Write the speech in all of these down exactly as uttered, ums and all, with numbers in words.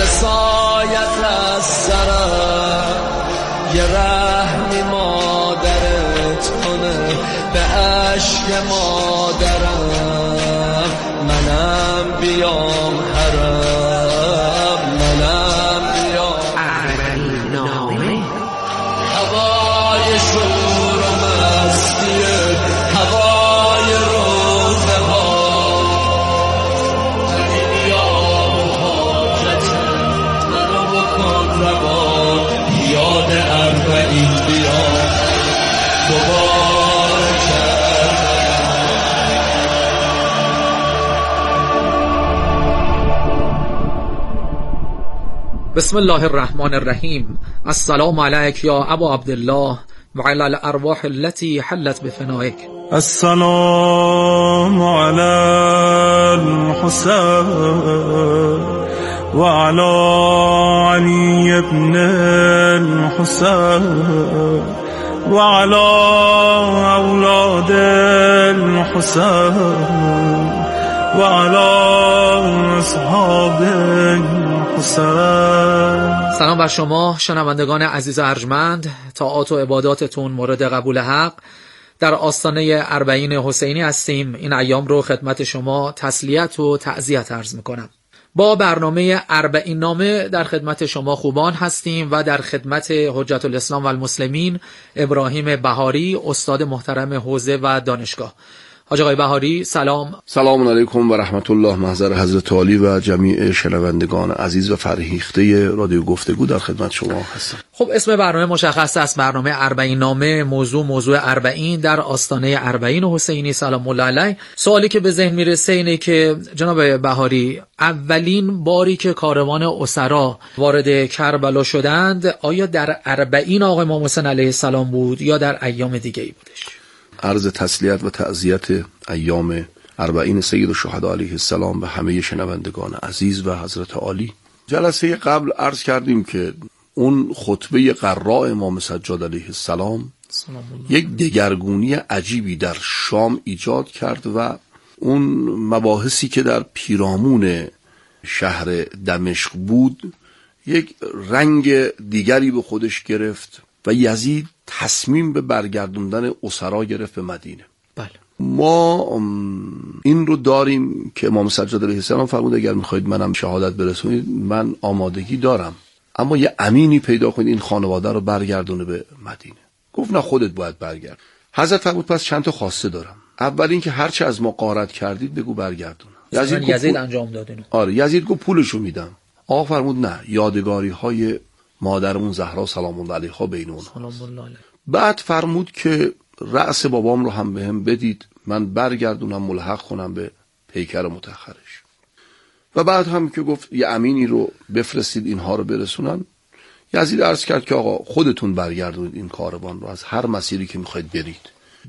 سایت از سرم، یه رحمی مادرت کنه به عشق مادرم. منم بیام حرم، منم بیام اربعین نامه. هوای شور و مستیه، هوای روزه ها، بیام حاجت منو بکن روا، یاد اربعین بیام دوباره کرد. بسم الله الرحمن الرحیم. السلام علیک یا ابا عبدالله و علی الارواح التي حلت بفنائک. السلام علی الحسین و علی علی ابن الحسین و علی اولاد الحسین و علی اصحاب الحسین. سلام بر شما شنوندگان عزیز و ارجمند. طاعات و عباداتتون مورد قبول حق. در آستانه اربعین حسینی هستیم. این ایام رو خدمت شما تسلیت و تعزیت عرض میکنم. با برنامه اربعین نامه در خدمت شما خوبان هستیم و در خدمت حجت الاسلام و المسلمین ابراهیم بهاری، استاد محترم حوزه و دانشگاه. حاج آقای بهاری سلام. سلام علیکم و رحمت الله. محضر حضرت عالی و جمیع شنوندگان عزیز و فرهیخته رادیو گفتگو در خدمت شما هستم. خب اسم برنامه مشخص است، برنامه اربعین نامه. موضوع موضوع اربعین در آستانه اربعین حسینی سلام الله علیه. سوالی که به ذهن میرسه اینه که جناب بهاری، اولین باری که کاروان اسرا وارد کربلا شدند آیا در اربعین آقای امام حسین علیه السلام بود یا در ایام دیگه ای بودش؟ عرض تسلیت و تعزیت ایام اربعین سید الشهدا علیه السلام به همه شنوندگان عزیز و حضرت عالی. جلسه قبل عرض کردیم که اون خطبه قراء امام سجاد علیه السلام یک دگرگونی عجیبی در شام ایجاد کرد و اون مباحثی که در پیرامون شهر دمشق بود یک رنگ دیگری به خودش گرفت و یزید تصمیم به برگردوندن اسرا گرفت به مدینه. بله. ما این رو داریم که امام سجاد علیه السلام فرمود اگر میخواید منم شهادت برسونید من آمادگی دارم، اما یه امینی پیدا کنید این خانواده رو برگردونه به مدینه. گفت نه خودت باید برگرد. حضرت فرمود پس چند تا خواسته دارم. اول این که هرچه از ما غارت کردید بگو برگردونم. یزید, یزید انجام داد اینو. آره یزید گفت پولشو میدم. آقا فرمود نه، یادگاری های مادرمون زهرا سلام الله علیها بین اونها. بعد فرمود که رأس بابام رو هم بهم بدید من برگردونم ملحق کنم به پیکر متأخرش. و بعد هم که گفت یه امینی رو بفرستید اینها رو برسونن. یزید عرض کرد که آقا خودتون برگردونید این کاروان رو از هر مسیری که میخواید برید.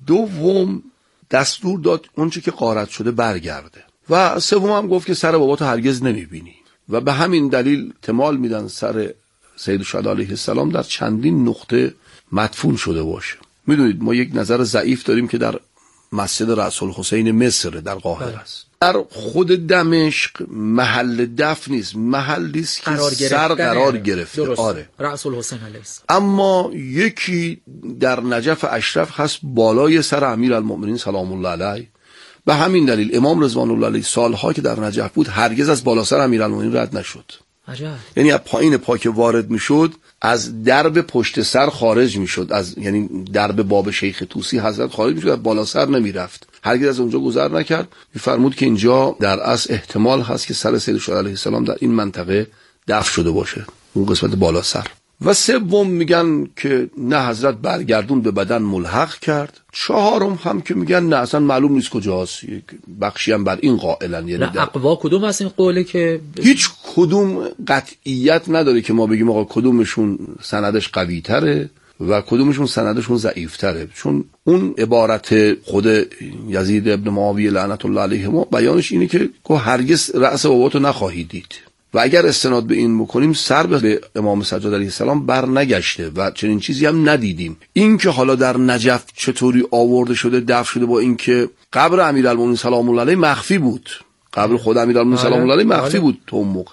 دوم دستور داد اونچه که غارت شده برگرده. و سوم هم گفت که سر باباتو هرگز نمیبینی و به همین دلیل احتمال میدن سر سید الشهدا علیه السلام در چندین نقطه مدفون شده باشه. میدونید ما یک نظر ضعیف داریم که در مسجد رأس الحسین مصر در قاهره است. در خود دمشق محل دفن نیست، محلی است که سر قرار گرفته. آره رأس الحسین علیه السلام. اما یکی در نجف اشرف هست بالای سر امیرالمؤمنین سلام الله علیه. به همین دلیل امام رضوان الله علیه سالها که در نجف بود هرگز از بالا سر امیرالمؤمنین رد نشد. عجب. یعنی از پایین پا که وارد میشد از درب پشت سر خارج میشد، از یعنی درب باب شیخ طوسی حضرت خارج میشد، از بالا سر نمیرفت، هرگز از اونجا گذر نکرد. میفرمود که اینجا در اصل احتمال هست که سر سید الشهدا علیه السلام در این منطقه دفن شده باشه، اون قسمت بالا سر. و سوم میگن که نه حضرت برگردون به بدن ملحق کرد. چهارم هم که میگن نه اصلا معلوم نیست کجاست، یک بخشی هم بر این قائلن. یعنی اقوا کدوم از این قوله که هیچ کدوم قطعیت نداره که ما بگیم آقا کدومشون سندش قوی تره و کدومشون سندشون ضعیف تره، چون اون عبارت خود یزید ابن معاویه لعنت الله علیه ما بیانش اینه که هرگز رأس باباتو نخواهید دید و اگر استناد به این بکنیم سر به امام سجاد علیه السلام بر نگشته و چنین چیزی هم ندیدیم. این که حالا در نجف چطوری آورده شده دفن شده، با این که قبر امیرالمومنین سلام الله علیه مخفی بود، قبر خود امیرالمومنین سلام الله علیه مخفی بود تو اون موقع،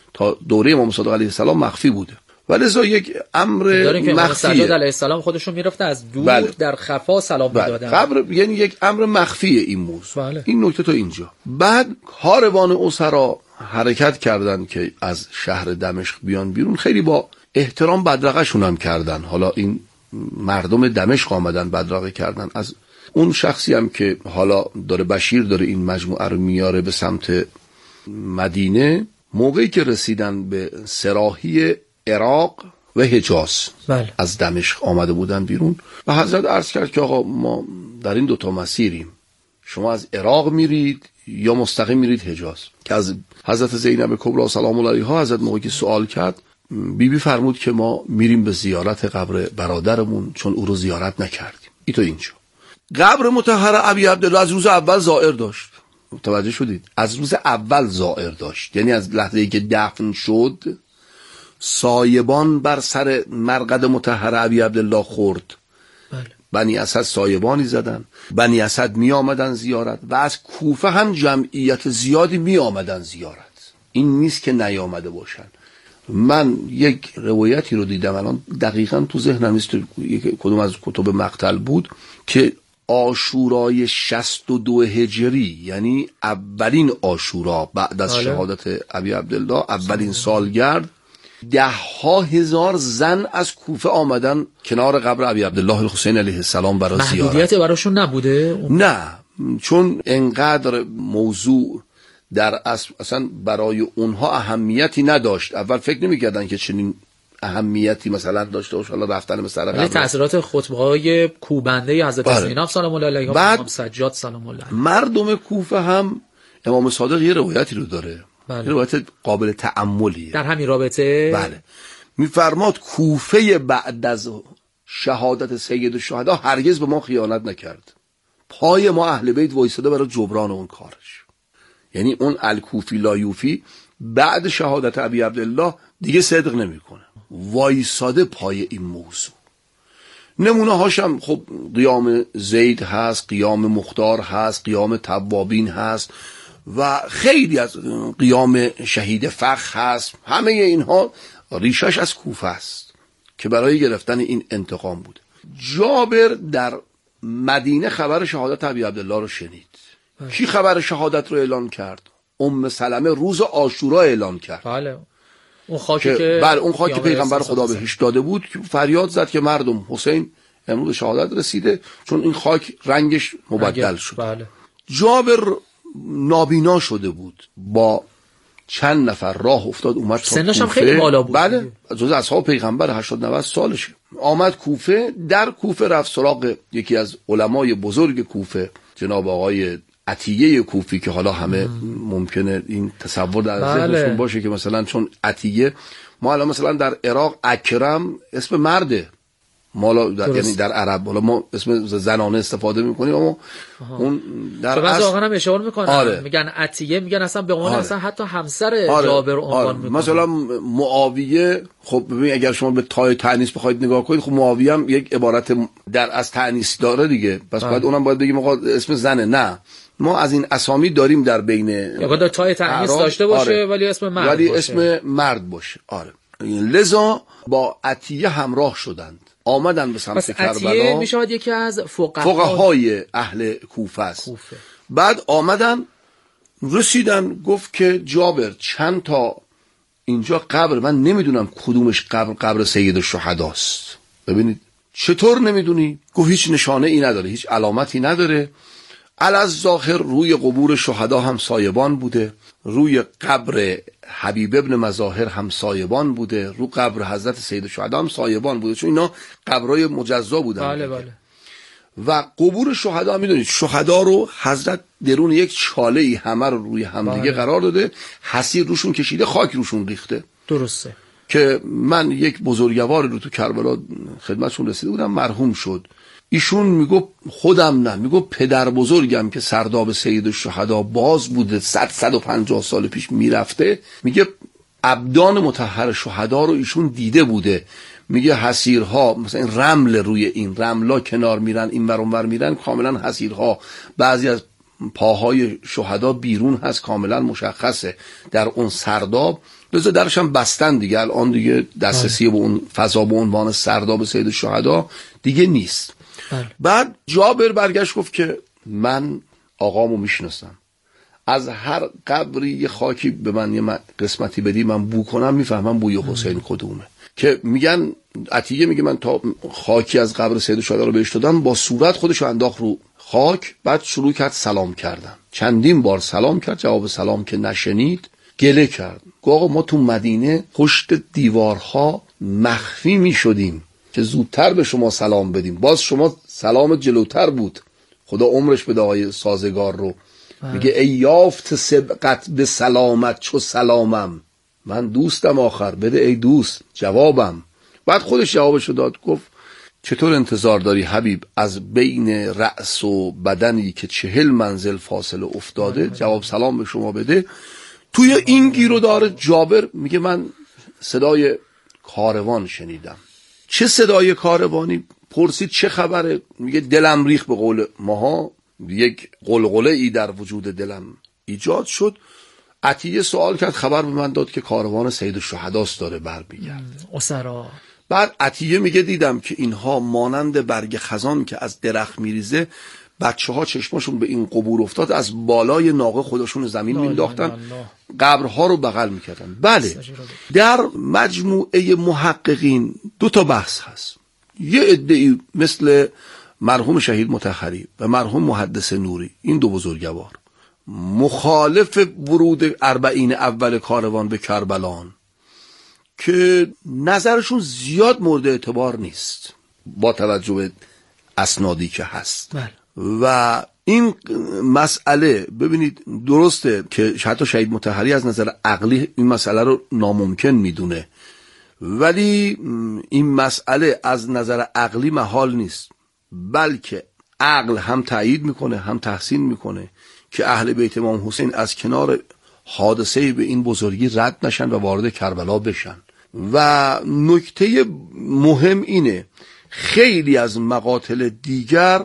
تا دوره امام صادق علیه السلام مخفی بوده. ولذا یک امر مخفیه. امام سجاد علیه السلام خودشون میرفته از دور بله. در خفا سلام میدادن. قبر یعنی یک امر مخفیه این موضوع. بله. این نکته تا اینجا. بعد کاروان اسرا حرکت کردن که از شهر دمشق بیان بیرون، خیلی با احترام بدرقه شون هم کردن. حالا این مردم دمشق آمدن بدرقه کردن. از اون شخصی هم که حالا داره بشیر داره این مجموعه رو میاره به سمت مدینه، موقعی که رسیدن به سراحی عراق و حجاز بله. از دمشق آمده بودن بیرون و حضرت عرض کرد که آقا ما در این دوتا مسیریم، شما از عراق میرید یا مستقیم میرید حجاز؟ که از حضرت زینب کبری سلام الله علیها حضرت موقعی که سوال کرد، بیبی بی فرمود که ما میریم به زیارت قبر برادرمون چون او رو زیارت نکردیم. ای تو اینجا قبر مطهر ابی عبدالله از روز اول زائر داشت. متوجه شدید؟ از روز اول زائر داشت، یعنی از لحظه‌ای که دفن شد سایبان بر سر مرقد مطهر ابی عبدالله خورد. بله. بنی اسد سایبانی زدن، بنی اسد می آمدن زیارت و از کوفه هم جمعیت زیادی می آمدن زیارت. این نیست که نیامده باشن. من یک روایتی رو دیدم الان دقیقاً تو ذهنم نیست کدوم از کتب مقتل بود که عاشورای شصت و دو هجری، یعنی اولین عاشورا بعد از شهادت ابی عبدالله، اولین سالگرد، ده ها هزار زن از کوفه آمدن کنار قبر ابی عبدالله الحسین علیه السلام برای زیارت. محدودیت براشون نبوده؟ نه، چون انقدر موضوع در اصل اصلا برای اونها اهمیتی نداشت. اول فکر نمی‌کردن که چنین اهمیتی مثلا داشته باشه، حالا رفتن به سر قبر. تأثیرات خطبه‌های کوبنده حضرت زینب سلام الله علیها و امام سجاد سلام الله علیه. مردم کوفه هم امام صادق یه روایتی رو داره. بله. یه روایت قابل تأملیه در همین رابطه. بله. میفرماد کوفه بعد از شهادت سید الشهدا هرگز به ما خیانت نکرد. پای ما اهل بیت وایساده برای جبران اون کارش. یعنی اون الکوفی لایوفی بعد شهادت ابی عبدالله دیگه صدق نمیکنه، وایساده پای این موضوع. نمونه هاشم خب قیام زید هست، قیام مختار هست، قیام توابین هست و خیلی از قیام شهید فخ هست. همه اینها ریشش از کوفه است که برای گرفتن این انتقام بود. جابر در مدینه خبر شهادت ابی عبدالله رو شنید. بله. کی خبر شهادت رو اعلان کرد؟ ام سلمه روز عاشورا اعلان کرد. بله. اون خاکی که, که بله اون خاکی که پیغمبر خدا بهش داده بود، که فریاد زد که مردم حسین امروز شهادت رسیده، چون این خاک رنگش مبدل شد. بله. جابر نابینا شده بود، با چند نفر راه افتاد اومد تا سنش هم خیلی بالا بود. بله، جز اصحاب پیغمبر هشتاد نود سالشه. آمد کوفه، در کوفه رفت سراغ یکی از علمای بزرگ کوفه، جناب آقای عطیه کوفی، که حالا همه ممکنه این تصور در بله. ذهنشون باشه که مثلا چون عطیه، ما الان مثلا در عراق اکرم اسم مرده، ما در یعنی در عرب حالا ما اسم زنانه استفاده میکنیم، اما آها. اون در اصل واقعا هم اشاره میکنن. آره. میگن عطیه، میگن اصلا به عنوان آره. اصلا حتی همسر آره. جابر عنوان آره. میکنن. مثلا معاویه، خب ببین اگر شما به تای تانیث بخواید نگاه کنید، خب معاویه هم یک عبارت در از تانیث داره دیگه، پس آره. باید اونم باید بگیم آقا اسم زنه. نه، ما از این اسامی داریم در بین، یا در تای تانیث داشته باشه آره. ولی اسم مرد ولی باشه. اسم مرد باشه. آره. لذا با عطیه همراه شدند، آمدن به سمت کربلا. عطیه میشود یکی از فقها فقهای اهل کوفه است. کوفه. بعد آمدن رسیدن، گفت که جابر چند تا اینجا قبر، من نمیدونم کدومش قبر قبر سید الشهداست. ببینید چطور نمیدونی؟ گفت هیچ نشانه ای نداره، هیچ علامتی نداره. الظاهر روی قبور شهدا هم سایبان بوده، روی قبر حبیب ابن مظاهر هم سایبان بوده، رو قبر حضرت سید الشهدا هم سایبان بوده، چون اینا قبرای مجزا بودن. بله بله. و قبور شهدا میدونید شهدا رو حضرت درون یک چاله ای همه رو روی همدیگه بله. قرار داده، حسیر روشون کشیده، خاک روشون ریخته. درسته. که من یک بزرگوار رو تو کربلا خدمتشون رسیده بودم، مرحوم شد. ایشون میگو خودم نه، میگو پدر بزرگم که سرداب سید الشهدا باز بوده، صد صد و پنجاه سال پیش میرفته، میگه ابدان مطهر شهدا رو ایشون دیده بوده. میگه حسیرها مثلا این رمل روی این رملا کنار میرن، این ور اون ور میرن، کاملا حسیرها، بعضی از پاهای شهدا بیرون هست، کاملا مشخصه در اون سرداب لذا درش هم بستن دیگه. الان دیگه دسترسی به اون فضا به عنوان سرداب سید الشهدا دیگه نیست. بله. بعد جابر برگشت گفت که من آقامو میشناسم، از هر قبری یه خاکی به من یه قسمتی بدی من بو کنم میفهمم بوی حسین کدومه. که میگن عطیه میگه من تا خاکی از قبر سید الشهدا رو بهش دادم، با صورت خودشو انداخت رو خاک، بعد شروع کرد سلام کردن. چندین بار سلام کرد، جواب سلام که نشنید گله کرد. گفت آقا ما تو مدینه پشت دیوارها مخفی میشدیم که زودتر به شما سلام بدیم، باز شما سلامت جلوتر بود. خدا عمرش بده آقای سازگار رو. میگه ای یافت سبقت به سلامت چو سلامم، من دوستم آخر بده ای دوست جوابم. بعد خودش جوابشو داد، گفت چطور انتظار داری حبیب از بین رأس و بدنی که چهل منزل فاصله افتاده جواب سلام به شما بده. توی این گیرو داره جابر میگه من صدای کاروان شنیدم. چه صدای کاروانی؟ پرسید چه خبره؟ میگه دلم ریخت، به قول ماها یک قلقله ای در وجود دلم ایجاد شد. عطیه سوال کرد، خبر به من داد که کاروان سید الشهداست داره برمیگرده. اسرا. بعد عطیه میگه دیدم که اینها مانند برگ خزان که از درخت میریزه، بچه ها چشماشون به این قبور افتاد، از بالای ناقه خودشون زمین مینداختن، قبرها رو بغل میکردن. بله، در مجموعه محققین دو تا بحث هست. یه عده‌ای مثل مرحوم شهید مطهری و مرحوم محدث نوری، این دو بزرگوار مخالف ورود اربعین اول کاروان به کربلان که نظرشون زیاد مورد اعتبار نیست با توجه به اسنادی که هست. بله. و این مسئله ببینید درسته که حتی شهید مطهری از نظر عقلی این مسئله رو ناممکن میدونه، ولی این مسئله از نظر عقلی محال نیست، بلکه عقل هم تایید میکنه هم تحسین میکنه که اهل بیت امام حسین از کنار حادثه به این بزرگی رد نشن و وارد کربلا بشن. و نکته مهم اینه خیلی از مقاتل دیگر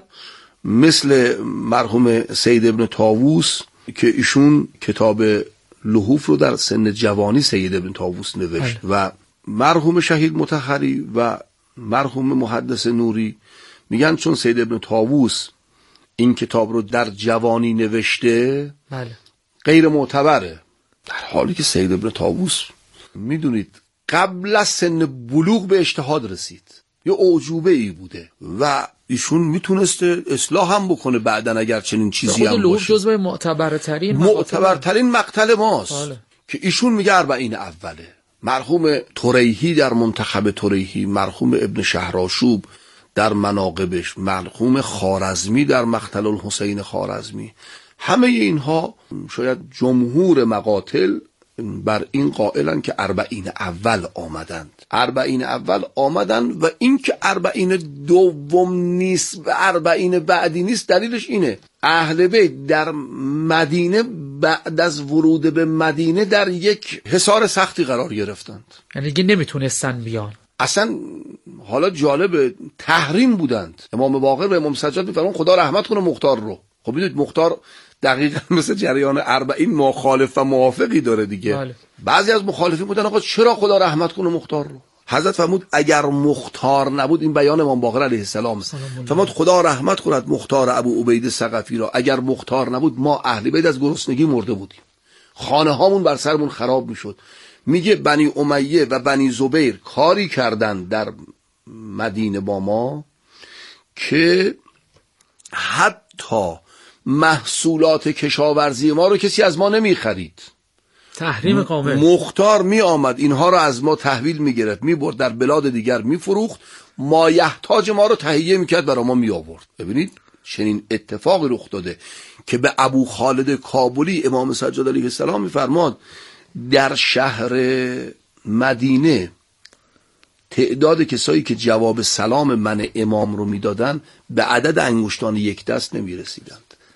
مثل مرحوم سید ابن طاووس که ایشون کتاب لحوف رو در سن جوانی سید ابن طاووس نوشت و مرحوم شهید مطهری و مرحوم محدث نوری میگن چون سید ابن طاووس این کتاب رو در جوانی نوشته بله. غیر معتبره، در حالی که سید ابن طاووس میدونید قبل از سن بلوغ به اجتهاد رسید، یه اعجوبه ای بوده و ایشون میتونسته اصلاح هم بکنه بعدن اگر چنین چیزی هم باشه. خود جزو معتبرترین معتبرترین مقتل ماست. بله. که ایشون میگه اربعین اوله. مرحوم طریحی در منتخب طریحی، مرحوم ابن شهرآشوب در مناقبش، مرحوم خوارزمی در مقتل الحسین خوارزمی، همه اینها شاید جمهور مقاتل بر این قائلن که اربعین اول آمدند. اربعین اول آمدند و این که اربعین دوم نیست و اربعین بعدی نیست دلیلش اینه اهل بیت در مدینه بعد از ورود به مدینه در یک حصار سختی قرار گرفتند، یعنی دیگه نمیتونستن بیان اصلا. حالا جالب تحریم بودند. امام باقر و امام سجاد میفرمان خدا رحمت کنه مختار رو. خب میدونید مختار دقیقاً مثل جریان اربعین مخالف و موافقی داره دیگه. بله. بعضی از مخالفین بودن آقا چرا خدا رحمت کنه مختار رو؟ حضرت فرمود اگر مختار نبود، این بیان امام باقر علیه السلام، فرمود خدا رحمت کند مختار ابو عبیده ثقفی را، اگر مختار نبود ما اهل بیت از گرسنگی مرده بودیم، خانه هامون بر سرمون خراب میشد. میگه بنی امیه و بنی زبیر کاری کردن در مدینه با ما که حتی محصولات کشاورزی ما رو کسی از ما نمی خرید. تحریم کامل. مختار می آمد اینها رو از ما تحویل می گرفت، می برد در بلاد دیگر می فروخت، مایحتاج ما رو تهیه می کرد برای ما می آورد. ببینید چنین اتفاقی رخ داده که به ابو خالد کابلی امام سجاد علیه السلام می فرماد در شهر مدینه تعداد کسایی که جواب سلام من امام رو میدادن به عدد انگشتان یک دست نمی رسیدند.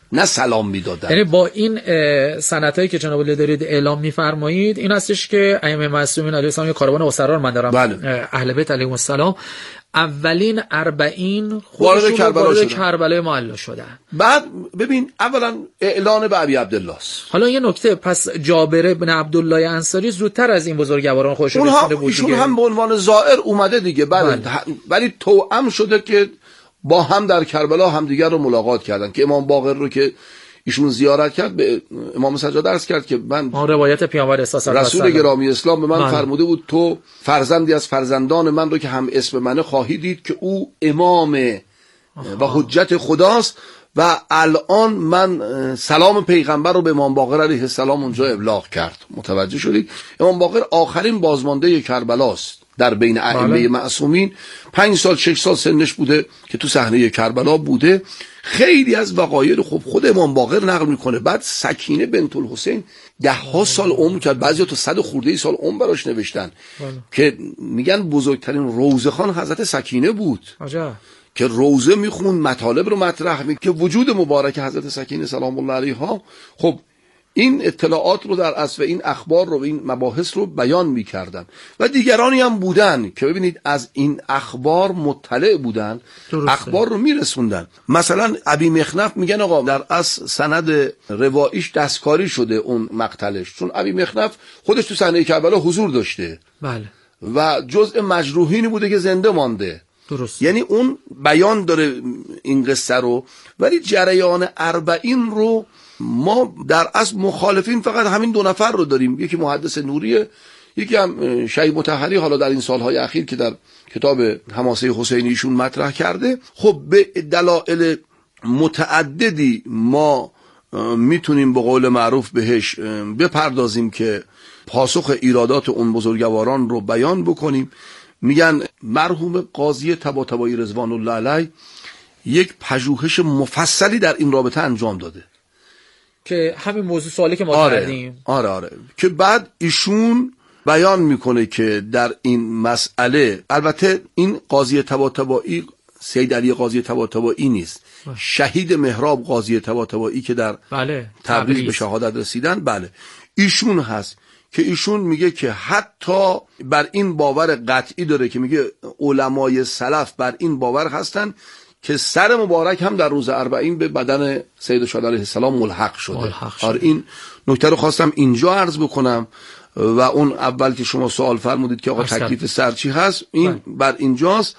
نه سلام میدادن. یعنی با این سنتایی که جناب علی دارید اعلام میفرمایید این هستش که ائمه معصومین علیه السلام، کاروان اسرا رو من دارم، بله. اهل بیت علیهم السلام اولین اربعین وارد خودشون کربلا وارد شدن. کربلای معلا شدن. بعد ببین اولا اعلان به ابی عبدالله است. حالا یه نکته، پس جابر بن عبدالله انصاری زودتر از این بزرگواران خودش رو رسونده بود ایشون دیگه. هم به عنوان زائر اومده دیگه، بله، ولی توأم شده که با هم در کربلا همدیگر رو ملاقات کردن که امام باقر رو که ایشون زیارت کرد به امام سجاده عرض کرد که من آن روایت پیامبر اسلام رسول گرامی اسلام به من من. فرموده بود تو فرزندی از فرزندان من رو که هم اسم منه خواهی دید که او امام و حجت خداست و الان من سلام پیغمبر رو به امام باقر علیه السلام اونجا ابلاغ کرد. متوجه شدید؟ امام باقر آخرین بازمانده کربلاست در بین ائمه معصومین. پنج سال شش سال سنش بوده که تو صحنه کربلا بوده. خیلی از وقایع رو خب خود امام باقر نقل میکنه. بعد سکینه بنت الحسین ده ها سال عمر کرد، بعضیا تا صد خورده سال عمر براش نوشتن بالا. که میگن بزرگترین روزه خان حضرت سکینه بود. عجب. که روزه میخون، مطالب رو مطرح می که وجود مبارک حضرت سکینه سلام الله علیها خب این اطلاعات رو در اصل این اخبار رو این مباحث رو بیان میکردن و دیگرانی هم بودن که ببینید از این اخبار مطلع بودن، درسته. اخبار رو میرسوندن. مثلا ابی مخنف میگن آقا در اصل سند روایش دستکاری شده اون مقتلش، چون ابی مخنف خودش تو صحنه کربلا حضور داشته، بله، و جزء مجروحینی بوده که زنده مانده. درست. یعنی اون بیان داره این قصه رو، ولی جریان اربعین رو ما در اصل مخالفین فقط همین دو نفر رو داریم، یکی محدث نوریه، یکی هم شهید مطهری، حالا در این سالهای اخیر که در کتاب حماسه حسینیشون مطرح کرده. خب به دلایل متعددی ما میتونیم به قول معروف بهش بپردازیم که پاسخ ایرادات اون بزرگواران رو بیان بکنیم. میگن مرحوم قاضی طباطبایی رضوان الله علیه یک پژوهش مفصلی در این رابطه انجام داده که همین موضوع سوالی که ما آره، کردیم آره آره که بعد ایشون بیان میکنه که در این مسئله، البته این قاضی طباطبایی سید علی قاضی طباطبایی نیست، شهید محراب قاضی طباطبایی که در بله تبریز به شهادت رسیدن، بله ایشون هست که ایشون میگه که حتی بر این باور قطعی داره که میگه علمای سلف بر این باور هستن که سر مبارک هم در روز اربعین به بدن سید الشهدا علیه السلام ملحق شده. ملحق شده. آره این نکته رو خواستم اینجا عرض بکنم و اون اول که شما سوال فرمودید که آقا تکلیف سر چی هست، این بله. بر اینجاست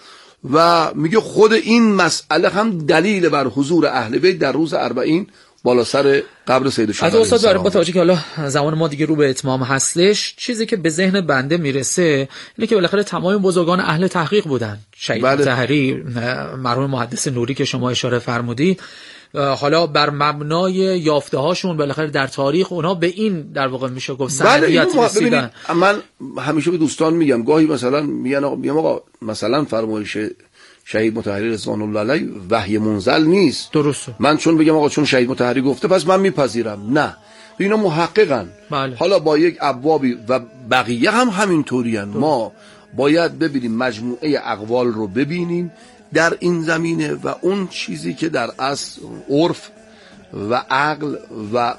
و میگه خود این مسئله هم دلیل بر حضور اهل بیت در روز اربعین بالا سر قبر سید الشهدا علیه السلام. با توجه که حالا زمان ما دیگه رو به اتمام هستش، چیزی که به ذهن بنده میرسه اینه که بالاخره تمام بزرگان اهل تحقیق بودن، شهید بله. طاهری، مرحوم محدث نوری که شما اشاره فرمودید، حالا بر مبنای یافته هاشون بالاخره در تاریخ اونها به این در واقع میشه گفت سندیت بله رسیدن. من همیشه به دوستان میگم، گاهی مثلا میگن آقا میگم آقا مثلا فرمایش شهید مطهری رضوان الله علیه وحی منزل نیست. درسته. من چون بگم آقا چون شهید مطهری گفته پس من میپذیرم، نه، اینا محققن. بله. حالا با یک ابوابی و بقیه هم همینطورین. ما باید ببینیم مجموعه اقوال رو ببینیم در این زمینه و اون چیزی که در اصل عرف و عقل و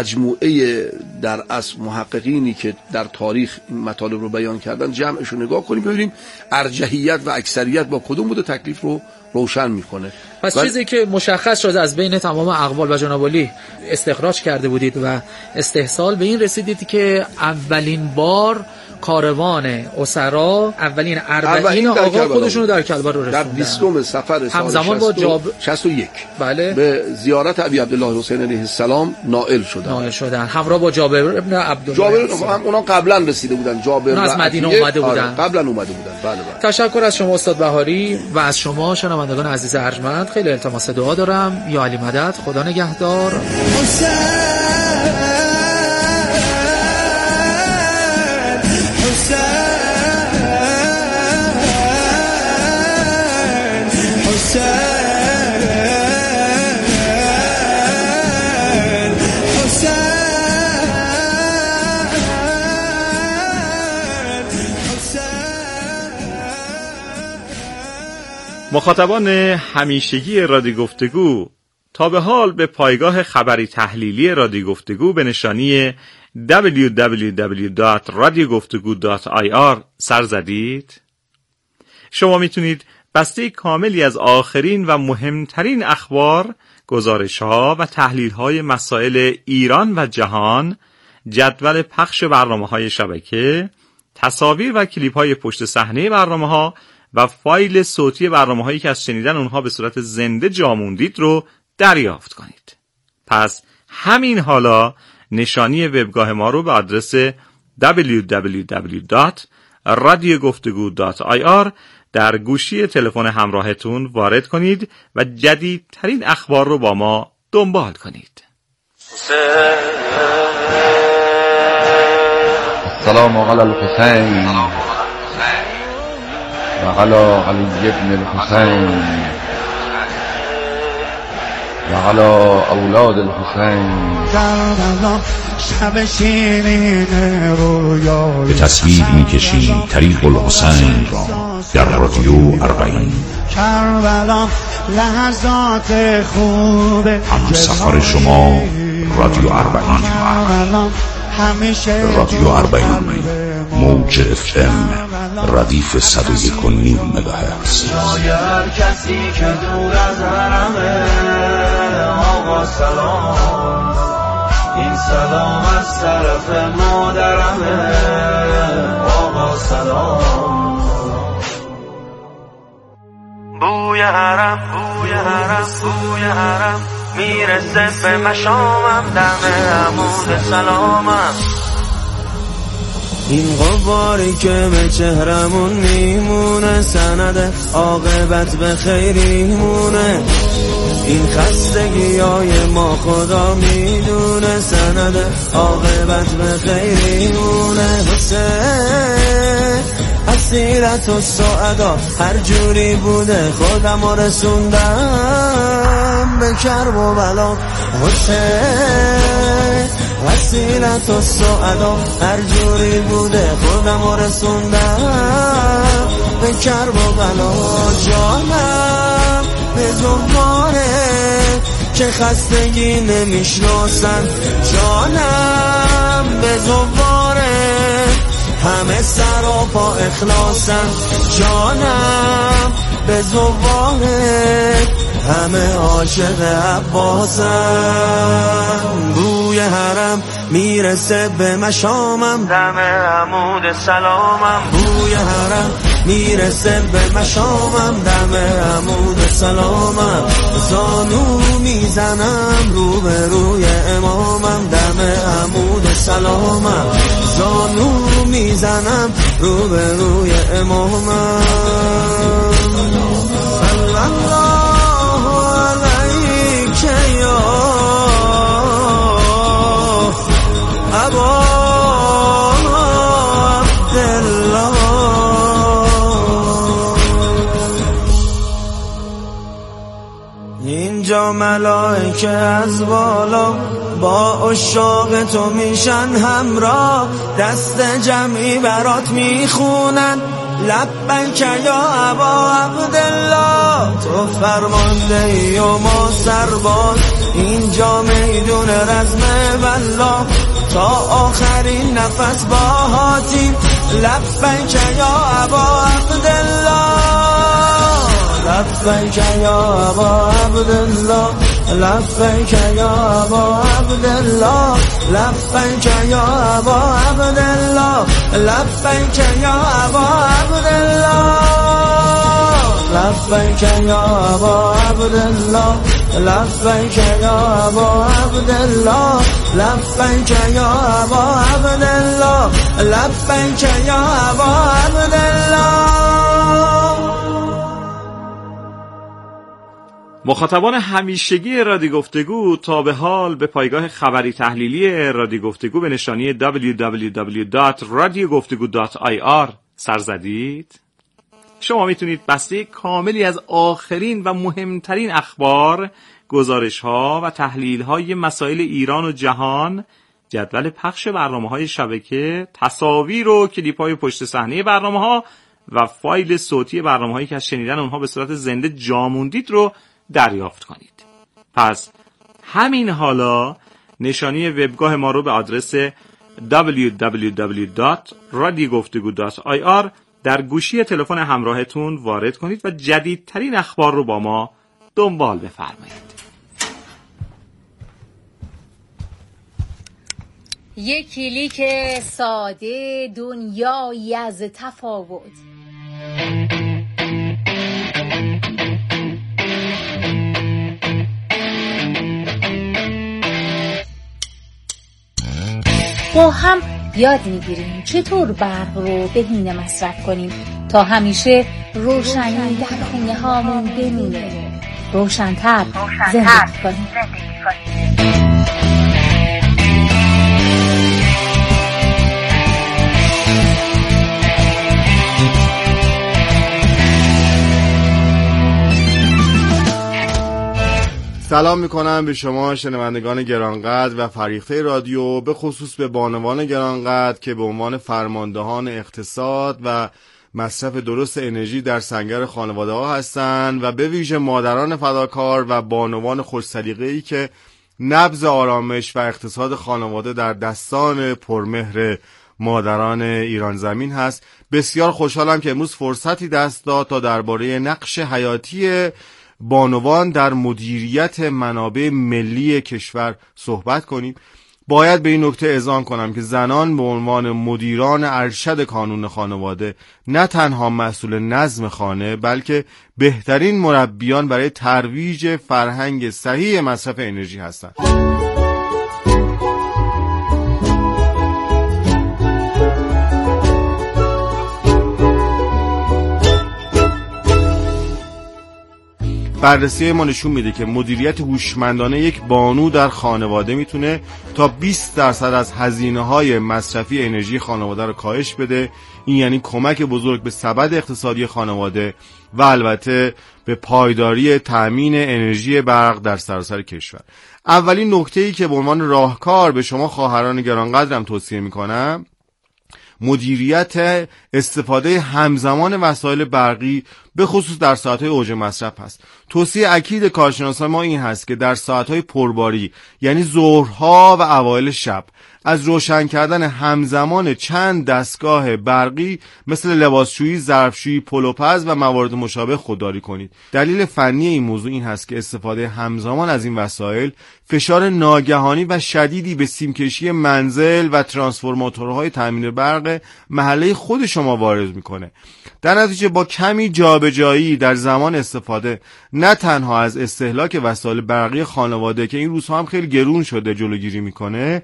مجموعه در اصل محققینی که در تاریخ این مطالب رو بیان کردن جمعش رو نگاه کنیم ببینیم ارجحیت و اکثریت با کدوم بوده تکلیف رو روشن میکنه. پس و... چیزی که مشخص شده از بین تمام اقوال و جناب علی استخراج کرده بودید و استحصال به این رسیدید که اولین بار کاروان اسرا اولین اربعین آقا خودشونو در کربلا رو رسوندن در بیستم صفر سال همزمان با جاب... شصت و یک بله به زیارت ابی عبدالله حسین علیه السلام نائل شدن نائل شدن همراه با جابر ابن عبدالله. جابر هم اونا قبلا رسیده بودن، جابر از مدینه اومده بودن. آره قبلا اومده بودن. بله بله. تشکر از شما استاد بهاری و از شما شنوندگان عزیز ارجمند. خیلی التماس دعا دارم. یا علی مدد، خدا نگهدار. مخاطبان همیشگی رادیو گفتگو تا به حال به پایگاه خبری تحلیلی رادیو گفتگو به نشانی دبلیو دبلیو دبلیو دات رادیو گفتگو دات آی آر سر زدید؟ شما میتونید بسته کاملی از آخرین و مهمترین اخبار، گزارش‌ها و تحلیل‌های مسائل ایران و جهان، جدول پخش برنامه‌های شبکه، تصاویر و کلیپ‌های پشت صحنه برنامه‌ها و فایل صوتی برنامه‌هایی که از شنیدن اونها به صورت زنده جا موندید رو دریافت کنید. پس همین حالا نشانی وبگاه ما رو به آدرس دبلیو دبلیو دبلیو دات رادیو گفتگو دات آی آر در گوشی تلفن همراهتون وارد کنید و جدیدترین اخبار رو با ما دنبال کنید. سلام علی الحسین و علی علی ابن الحسین و علی اولاد الحسین. به تصویر می‌کشیم طریق الحسین را در رادیو اربعین. کربلا لحظات خوب هم سفر شما رادیو اربعین. رادیو اربعین موج اف ام ردیف صد و یک و نیم مگاهرتز. شاید کسی که دور از حرمه آقا سلام، این سلام از طرف مادرمه آقا سلام. بوی حرم بوی حرم بوی حرم میرسه به مشامم، دم عمود سلامم. این غباری که به چهرمون میمونه سند عاقبت به خیریمونه. این خستگی های ما خدا میدونه سند عاقبت به خیریمونه. حسین اسیرت و سعدا هر جوری بوده خودم و رسوندم به کرب و بلا. حسین اسیرت و سعدا هر جوری بوده خودم و رسوندم به کرب و بلا. جانم به زمانه که خستگی نمیشناسن، جانم به زمانه همه سر و پا اخلاصن، جانم به زبانه همه عاشق عباسن. بوی حرم میرسه به مشامم، دم عمود سلامم. بوی حرم میرسه به مشامم، دم عمود سلامم. زانو میزنم رو به روی امامم، دم عمود سلامم. زانو میزنم رو به روی امامم. صلی الله علیک یا ابا عبدالله. اینجا ملائکه از بالا با عشاق تو میشن همراه، دست جمعی برات میخونن لبیک یا ابا عبدالله. تو فرمانده ای و ما سرباز، اینجا میدون رزم والله. تا آخرین نفس با هاتیم لبیک یا ابا عبدالله. لبیک یا ابا عبدالله، لبیک یا ابا عبدالله، لبیک یا ابا عبدالله، لبیک یا ابا عبدالله، لبیک یا ابا عبدالله، لبیک یا ابا عبدالله، لبیک یا ابا عبدالله، لبیک یا ابا عبدالله. مخاطبان همیشگی رادیو گفتگو تا به حال به پایگاه خبری تحلیلی رادیو گفتگو به نشانی دبلیو دبلیو دبلیو دات رادیو گفتگو دات آی آر سر زدید؟ شما میتونید بسته کاملی از آخرین و مهمترین اخبار، گزارش‌ها و تحلیل‌های مسائل ایران و جهان، جدول پخش برنامه‌های شبکه، تصاویر و کلیپ‌های پشت صحنه برنامه‌ها و فایل صوتی برنامه‌هایی که از شنیدن اونها به صورت زنده جا موندید رو دریافت کنید. پس همین حالا نشانی وبگاه ما رو به آدرس دبلیو دبلیو دبلیو دات رادیو گفتگو دات آی آر در گوشی تلفن همراهتون وارد کنید و جدیدترین اخبار رو با ما دنبال بفرمایید. یک کلیک ساده، دنیایی از تفاوت. با هم یاد میگیریم چطور برق رو بهینه مصرف کنیم تا همیشه روشنی در خونه هامون بمونه. روشن‌تر زندگی کنیم. سلام میکنم به شما شنوندگان گرانقدر و فریخته رادیو، به خصوص به بانوان گرانقدر که به عنوان فرماندهان اقتصاد و مصرف درست انرژی در سنگر خانواده ها هستند و به ویژه مادران فداکار و بانوان خوش سلیقه‌ای که نبض آرامش و اقتصاد خانواده در دستان پرمهر مادران ایران زمین هست. بسیار خوشحالم که امروز فرصتی دست داد تا درباره نقش حیاتی بانوان در مدیریت منابع ملی کشور صحبت کنیم. باید به این نکته اذعان کنم که زنان به عنوان مدیران ارشد کانون خانواده نه تنها مسئول نظم خانه، بلکه بهترین مربیان برای ترویج فرهنگ صحیح مصرف انرژی هستند. بررسی ما نشون میده که مدیریت هوشمندانه یک بانو در خانواده میتونه تا بیست درصد از هزینه‌های مصرفی انرژی خانواده رو کاهش بده. این یعنی کمک بزرگ به سبد اقتصادی خانواده و البته به پایداری تأمین انرژی برق در سراسر کشور. اولین نکته‌ای که به عنوان راهکار به شما خواهران گرانقدرم توصیه میکنم مدیریت استفاده همزمان وسایل برقی به خصوص در ساعت‌های اوج مصرف هست. توصیه اکید کارشناسان ما این هست که در ساعت‌های پرباری یعنی ظهرها و اوایل شب از روشن کردن همزمان چند دستگاه برقی مثل لباسشویی، ظرفشویی، پلوپز و موارد مشابه خودداری کنید. دلیل فنی این موضوع این هست که استفاده همزمان از این وسایل فشار ناگهانی و شدیدی به سیمکشی منزل و ترانسفورماتورهای تامین برق محله خود شما وارد میکنه. در نتیجه با کمی جابجایی در زمان استفاده نه تنها از استهلاک وسایل برقی خانواده که این روزها هم خیلی گرون شده جلوگیری میکنه،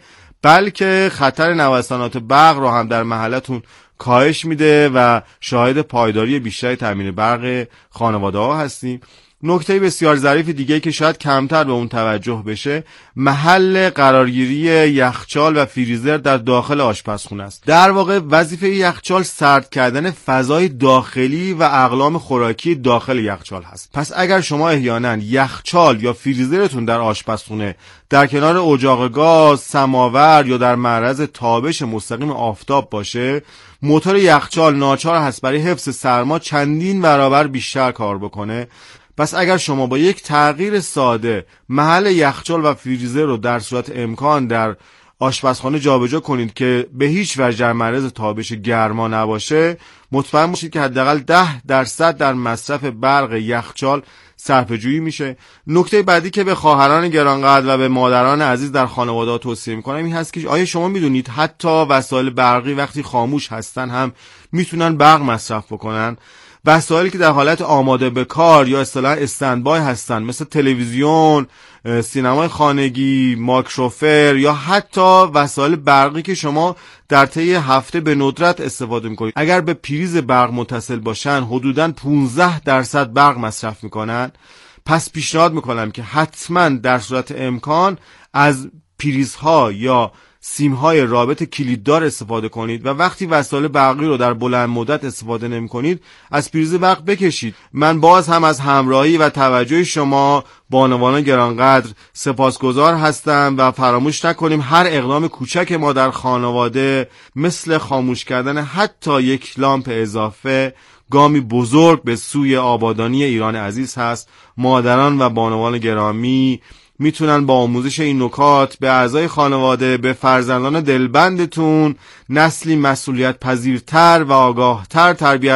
بلکه خطر نوسانات برق رو هم در محلتون کاهش میده و شاهد پایداری بیشتری تامین برق خانواده ها هستیم. نکته بسیار ظریف دیگه که شاید کمتر به اون توجه بشه محل قرارگیری یخچال و فریزر در داخل آشپزخونه است. در واقع وظیفه یخچال سرد کردن فضای داخلی و اقلام خوراکی داخل یخچال هست. پس اگر شما احیانا یخچال یا فریزرتون در آشپزخونه در کنار اجاق گاز، سماور یا در معرض تابش مستقیم آفتاب باشه، موتور یخچال ناچار هست برای حفظ سرما چندین برابر بیشتر کار بکنه. پس اگر شما با یک تغییر ساده محل یخچال و فریزر رو در صورت امکان در آشپزخانه جابجا کنید که به هیچ وجه در معرض تابش گرما نباشه، مطمئن باشید که حداقل ده درصد در مصرف برق یخچال صرفه‌جویی میشه. نکته بعدی که به خواهران گرانقدر و به مادران عزیز در خانواده توصیه میکنم این هست که آیا شما میدونید حتی وسایل برقی وقتی خاموش هستن هم میتونن برق مصرف بکنن؟ وسایلی که در حالت آماده به کار یا اصطلاحاً استندبای هستن مثل تلویزیون، سینمای خانگی، ماکروفر یا حتی وسایل برقی که شما در طی هفته به ندرت استفاده میکنید، اگر به پریز برق متصل باشن حدوداً پانزده درصد برق مصرف میکنن. پس پیشنهاد میکنم که حتما در صورت امکان از پریزها یا سیم‌های رابط کلیددار استفاده کنید و وقتی وسایل برقی رو در بلند مدت استفاده نمی‌کنید از پریز برق بکشید. من باز هم از همراهی و توجه شما بانوان گرانقدر سپاسگزار هستم و فراموش نکنیم هر اقدام کوچک ما در خانواده مثل خاموش کردن حتی یک لامپ اضافه گامی بزرگ به سوی آبادانی ایران عزیز هست. مادران و بانوان گرامی میتونن با آموزش این نکات به اعضای خانواده، به فرزندان دلبندتون نسلی مسئولیت پذیرتر و آگاهتر تربیت